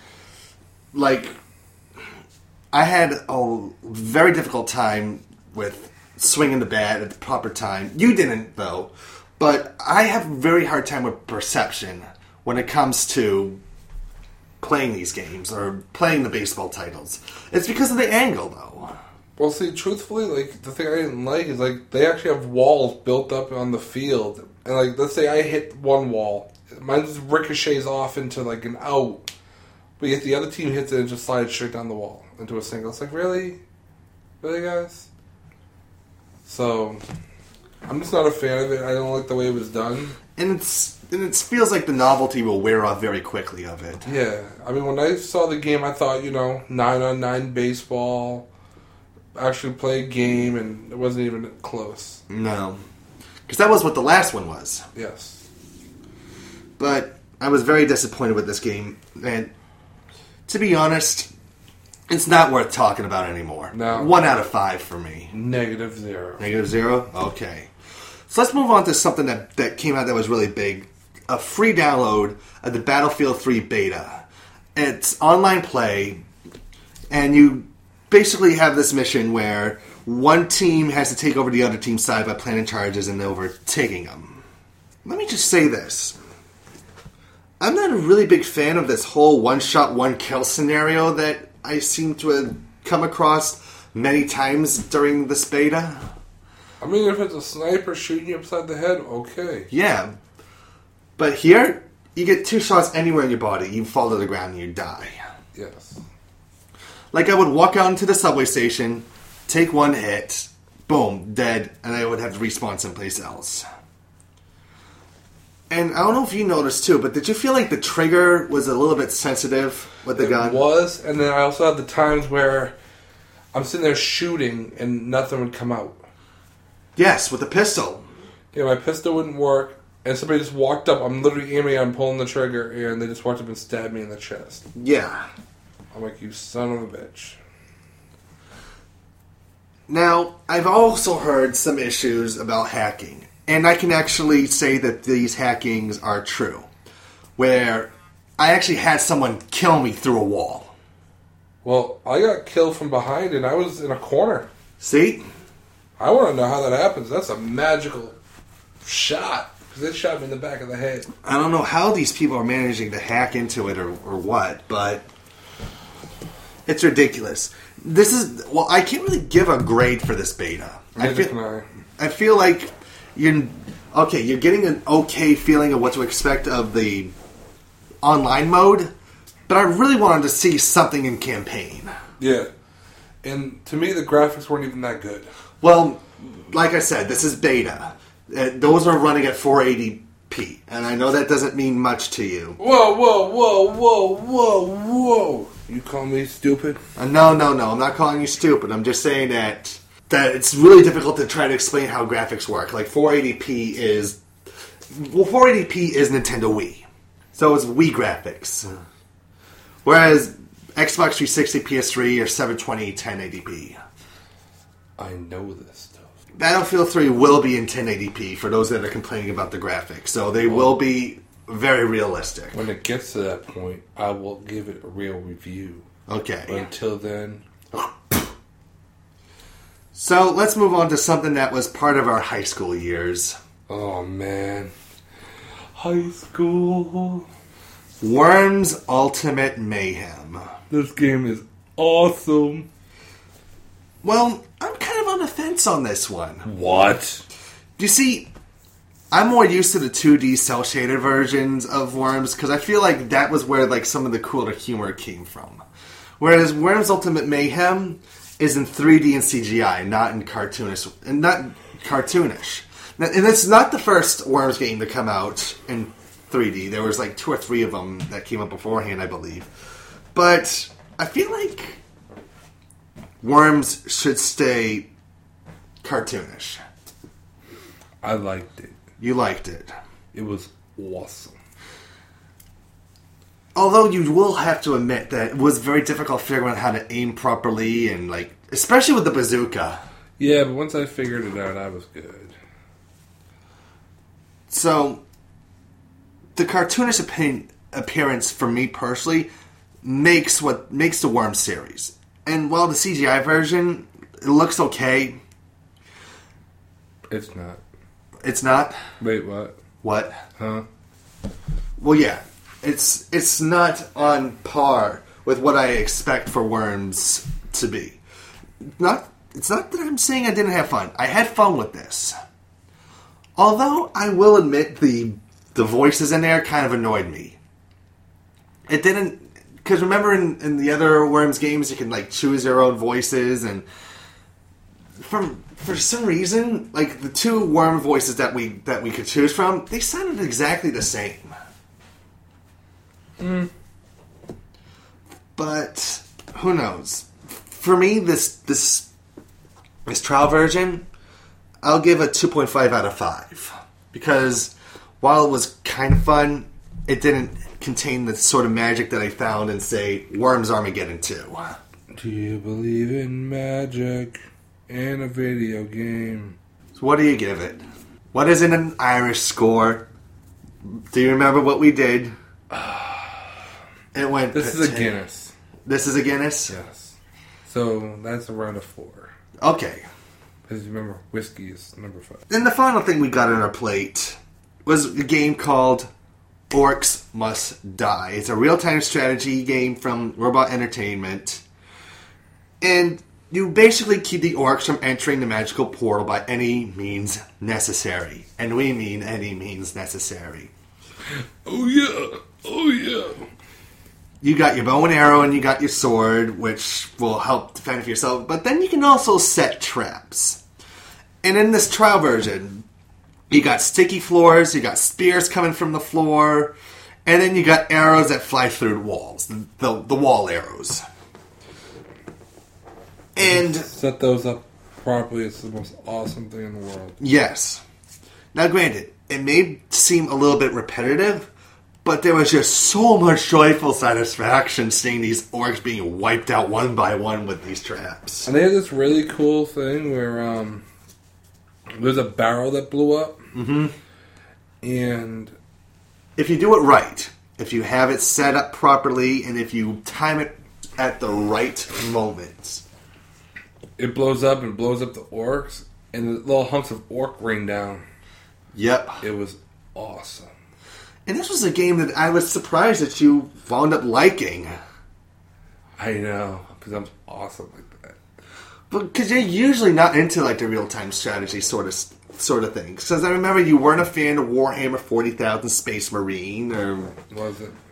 Like, I had a very difficult time with swinging the bat at the proper time. You didn't, though. But I have a very hard time with perception when it comes to playing these games or playing the baseball titles. It's because of the angle, though. Well, see, truthfully, like, the thing I didn't like is, like, they actually have walls built up on the field. And, like, let's say I hit one wall. Mine just ricochets off into, like, an out. But yet the other team hits it and just slides straight down the wall into a single. It's like, really? Really, guys? So, I'm just not a fan of it. I don't like the way it was done. And it's and it feels like the novelty will wear off very quickly of it. Yeah. I mean, when I saw the game, I thought, you know, nine on nine baseball, actually play a game, and it wasn't even close. No. Because that was what the last one was. Yes. But I was very disappointed with this game. And to be honest, it's not worth talking about anymore. No. One out of five for me. Negative zero. Negative zero? Okay. So let's move on to something that, that came out that was really big. A free download of the Battlefield three beta. It's online play, and you basically have this mission where one team has to take over the other team's side by planting charges and overtaking them. Let me just say this. I'm not a really big fan of this whole one-shot, one-kill scenario that I seem to have come across many times during this beta. I mean, if it's a sniper shooting you upside the head, okay. Yeah. But here, you get two shots anywhere in your body, you fall to the ground and you die. Yes. Like, I would walk out into the subway station, take one hit, boom, dead, and I would have to respawn someplace else. And I don't know if you noticed too, but did you feel like the trigger was a little bit sensitive with the It gun? was, and then I also had the times where I'm sitting there shooting and nothing would come out. Yes, with the pistol. Yeah, my pistol wouldn't work, and somebody just walked up. I'm literally aiming, I'm pulling the trigger, and they just walked up and stabbed me in the chest. Yeah. I'm like, you son of a bitch. Now, I've also heard some issues about hacking. And I can actually say that these hackings are true. Where I actually had someone kill me through a wall. Well, I got killed from behind, and I was in a corner. See? I want to know how that happens. That's a magical shot. Because they shot me in the back of the head. I don't know how these people are managing to hack into it or, or what, but it's ridiculous. This is, well, I can't really give a grade for this beta. I Neither feel, can I. I feel like you're, okay, you're getting an okay feeling of what to expect of the online mode, but But I really wanted to see something in campaign. Yeah. And to me, the graphics weren't even that good. Well, like I said, this is beta. Uh, those are running at four eighty p, and I know that doesn't mean much to you. Whoa, whoa, whoa, whoa, whoa, whoa. You call me stupid? Uh, no, no, no. I'm not calling you stupid. I'm just saying that that it's really difficult to try to explain how graphics work. Like four eighty p is... Well, four eighty p is Nintendo Wii. So it's Wii graphics. Whereas Xbox three sixty, P S three are seven twenty, ten eighty p. I know this stuff. Battlefield three will be in ten eighty p for those that are complaining about the graphics. So they will be very realistic. When it gets to that point, I will give it a real review. Okay. But until then... So let's move on to something that was part of our high school years. Oh, man. High school. Worms Ultimate Mayhem. This game is awesome. Well, I'm kind of on the fence on this one. What? You see, I'm more used to the two D cel-shaded versions of Worms because I feel like that was where like some of the cooler humor came from. Whereas Worms Ultimate Mayhem is in three D and C G I, not in cartoonish, and not cartoonish. And it's not the first Worms game to come out in three D. There was like two or three of them that came up beforehand, I believe. But I feel like Worms should stay cartoonish. I liked it. You liked it. It was awesome. Although you will have to admit that it was very difficult figuring out how to aim properly and like, especially with the bazooka. Yeah, but once I figured it out, I was good. So, the cartoonish appearance appearance for me personally makes what makes the Worms series. And while the C G I version, it looks okay. It's not. It's not? Wait, what? What? Huh? Well, yeah. It's it's not on par with what I expect for Worms to be. Not It's not that I'm saying I didn't have fun. I had fun with this. Although, I will admit the the voices in there kind of annoyed me. It didn't... Because remember in, in the other Worms games, you can like choose your own voices, and from for some reason, like the two Worm voices that we that we could choose from, they sounded exactly the same. Mm. But who knows? For me, this this this trial version, I'll give a two point five out of five because while it was kind of fun, it didn't contain the sort of magic that I found in, say, Worms Armageddon two. Do you believe in magic in a video game? So what do you give it? What is in an Irish score? Do you remember what we did? It went... This is a Guinness. This is a Guinness? Yes. So that's around a four. Okay. Because remember, whiskey is number five. Then the final thing we got on our plate was a game called Orcs Must Die. It's a real-time strategy game from Robot Entertainment. And you basically keep the orcs from entering the magical portal by any means necessary. And we mean any means necessary. Oh yeah! Oh yeah! You got your bow and arrow and you got your sword, which will help defend for yourself. But then you can also set traps. And in this trial version, you got sticky floors, you got spears coming from the floor, and then you got arrows that fly through walls, the, the, the wall arrows. And set those up properly. It's the most awesome thing in the world. yes. Now granted, it may seem a little bit repetitive, but there was just so much joyful satisfaction seeing these orcs being wiped out one by one with these traps. And they have this really cool thing where um, there's a barrel that blew up. Mm-hmm. And if you do it right, if you have it set up properly, and if you time it at the right moment, it blows up and blows up the orcs, and the little hunks of orc rain down. Yep. It was awesome. And this was a game that I was surprised that you wound up liking. I know, because I'm awesome like that. But because you're usually not into like the real-time strategy sort of sort of thing. Because I remember you weren't a fan of Warhammer forty thousand Space Marine or Was it?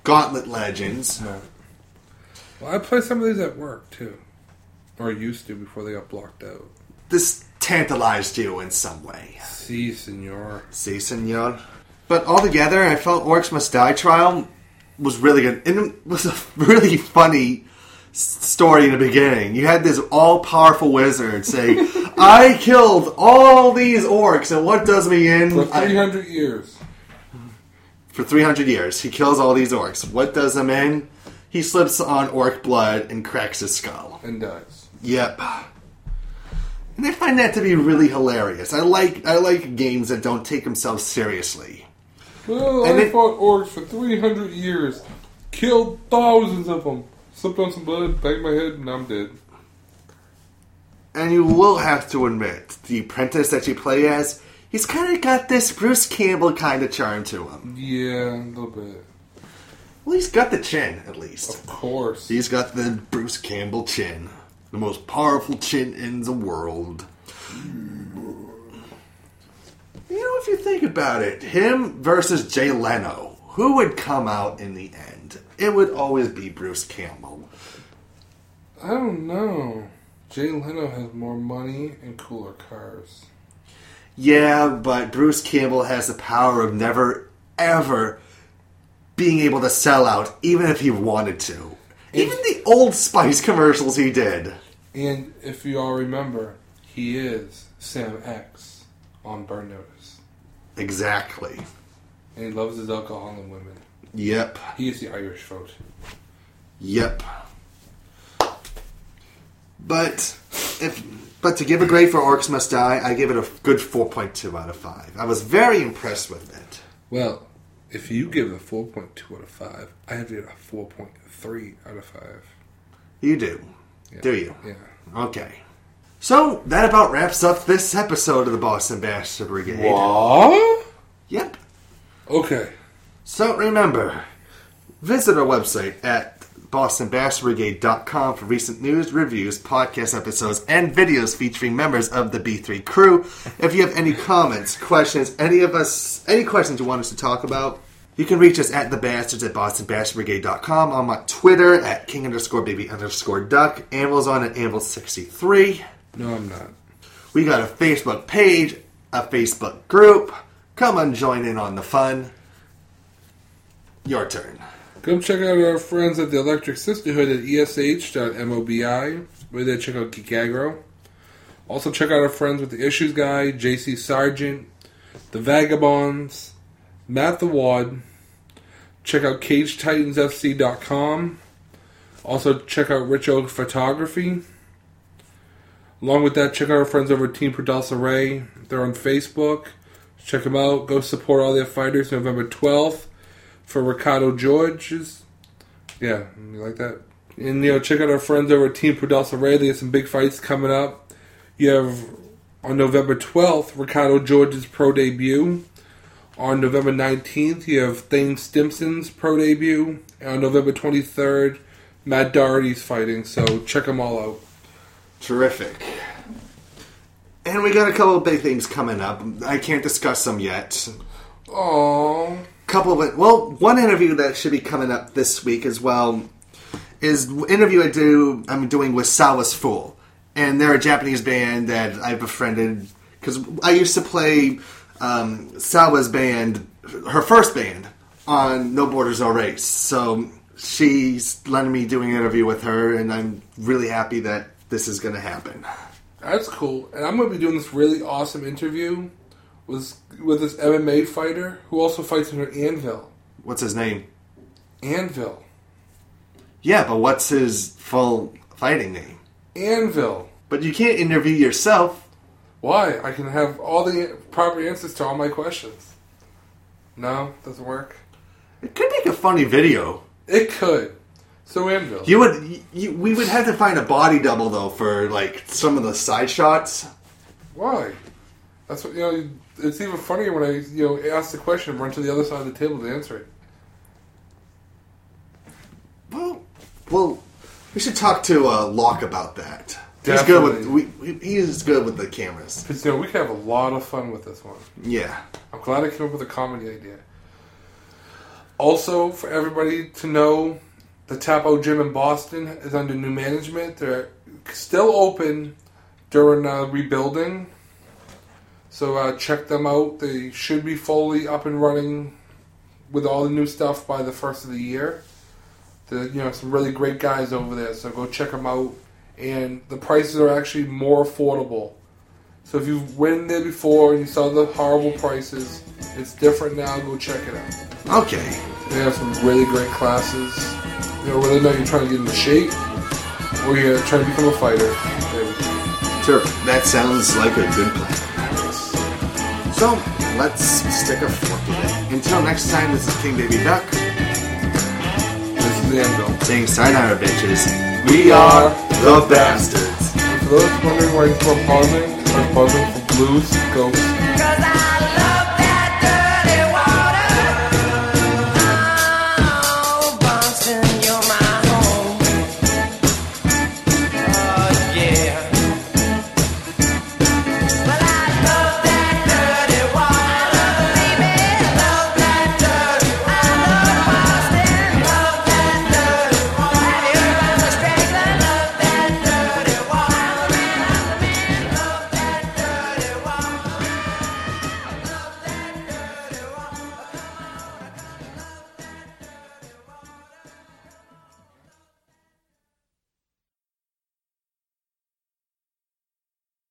Gauntlet Legends. No. Well, I play some of these at work, too. Or I used to before they got blocked out. This tantalized you in some way. Si, senor. Si, senor. But altogether, I felt Orcs Must Die Trial was really good. And it was a really funny s- story in the beginning. You had this all-powerful wizard say, I killed all these orcs, and what does me in? For I- three hundred years. For three hundred years, he kills all these orcs. What does him in? He slips on orc blood and cracks his skull. And dies. Yep. And I find that to be really hilarious. I like I like games that don't take themselves seriously. Well, And I it- fought orcs for three hundred years. Killed thousands of them. Slipped on some blood, banged my head, and I'm dead. And you will have to admit, the apprentice that you play as, he's kind of got this Bruce Campbell kind of charm to him. Yeah, a little bit. Well, he's got the chin, at least. Of course. He's got the Bruce Campbell chin. The most powerful chin in the world. You know, if you think about it, him versus Jay Leno, who would come out in the end? It would always be Bruce Campbell. I don't know. Jay Leno has more money and cooler cars. Yeah, but Bruce Campbell has the power of never, ever being able to sell out, even if he wanted to. Even the Old Spice commercials he did. And if you all remember, he is Sam X on Burn Notice. Exactly. And he loves his alcohol and women. Yep. He is the Irish vote. Yep. But if but to give a grade for Orcs Must Die, I give it a good four point two out of five. I was very impressed with it. Well, if you give it a four point two out of five, I have it a four point three out of five. You do. Yeah. Do you? Yeah. Okay. So, that about wraps up this episode of the Boston Bastard Brigade. What? Yep. Okay. So, remember, visit our website at boston bastard brigade dot com for recent news, reviews, podcast episodes, and videos featuring members of the B three crew. If you have any comments, questions, any of us, any questions you want us to talk about, you can reach us at the bastards at boston bastard brigade dot com. On my Twitter at king underscore baby underscore duck. Anvil's on at anvil sixty-three. No, I'm not. We got a Facebook page, a Facebook group. Come and join in on the fun. Your turn. Come check out our friends at the Electric Sisterhood at E S H dot mobi. We're there to check out Geek Aggro. Also check out our friends with the Issues Guy, J C Sargent, The Vagabonds, Matt the Wad. Check out cage titans f c dot com. Also check out Rich Oak Photography. Along with that, check out our friends over at Team Produlsa Ray. They're on Facebook. Check them out. Go support all their fighters November twelfth. For Ricardo George's. Yeah, you like that? And, you know, check out our friends over at Team Produlsa Ray. They have some big fights coming up. You have, on November twelfth, Ricardo George's pro debut. On November nineteenth, you have Thane Stimson's pro debut. And on November twenty-third, Matt Doherty's fighting. So check them all out. Terrific. And we got a couple of big things coming up. I can't discuss them yet. Aww. Couple of it. Well, one interview that should be coming up this week as well is interview I do. I'm doing with Sawa's Fool, and they're a Japanese band that I befriended because I used to play um, Sawa's band, her first band, on No Borders No Race. So she's letting me do an interview with her, and I'm really happy that this is going to happen. That's cool. And I'm going to be doing this really awesome interview with, with this M M A fighter who also fights under Anvil. What's his name? Anvil. Yeah, but what's his full fighting name? Anvil. But you can't interview yourself. Why? I can have all the proper answers to all my questions. No? Doesn't work? It could make a funny video. It could. So Anvil. You would, you, we would have to find a body double though for like some of the side shots. Why? That's what, you know, it's even funnier when I, you know, ask the question and run to the other side of the table to answer it. Well, well, we should talk to uh, Locke about that. He's Definitely. good with we, he is good with the cameras. Because, you know, we could have a lot of fun with this one. Yeah. I'm glad I came up with a comedy idea. Also, for everybody to know, the Tapo Gym in Boston is under new management. They're still open during uh, rebuilding. So uh, check them out. They should be fully up and running with all the new stuff by the first of the year. The, you know, some really great guys over there. So go check them out. And the prices are actually more affordable. So if you've been there before and you saw the horrible prices, it's different now. Go check it out. Okay. They have some really great classes. You know, whether or not you're trying to get into shape or you're trying to become a fighter. Sure. That sounds like a good plan. So, let's stick a fork in it. Until next time, this is King Baby Duck. This is Anvil. Saying sayonara, bitches. We are the Bastards. For those wondering why he's still pausing, I'm pausing for Blues Ghost. Cause I